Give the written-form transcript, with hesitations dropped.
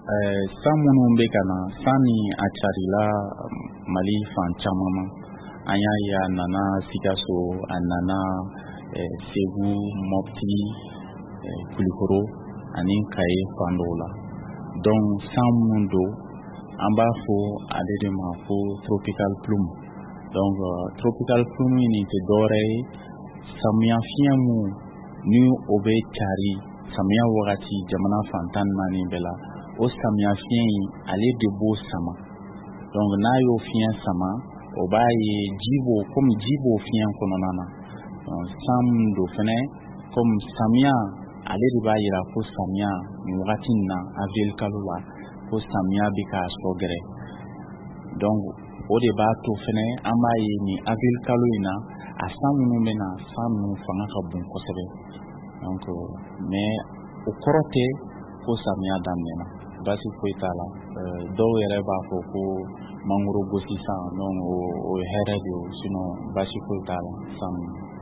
san minnu bɛ ka na sanni a carila Mali fan caman ma an y'a ye a nana Sikaso a nana Segu Mopti Kulikoro ani Kaye fan dɔw la donc san minnu don an b'a fɔ ale de ma ko tropical plume donc tropical plume nin tɛ dɔwɛrɛ ye samiya fiɲɛ mun ni o bɛ cari samiya wagati jamana fan 14 bɛɛ la o samiya fiɲɛ in ale de b'o sama donc n'a y'o fiɲɛ sama o b'a ye ji b'o fiɲɛ kɔnɔna na san min don fɛnɛ comme samiya ale de b'a yira ko samiya nin wagati in na avril kalo la ko samiya bɛ ka sɔgɛrɛ donc o de b'a to fɛnɛ an b'a ye ni avril kalo in na a san minnu bɛ na san ninnu fanga ka bon kosɛbɛ donc mais o kɔrɔ tɛ ko samiya daminɛna basi foyi t'a la dɔw yɛrɛ b'a fɔ ko mangoro gosi san donc o hɛrɛ de sinon basi foyi t'a la san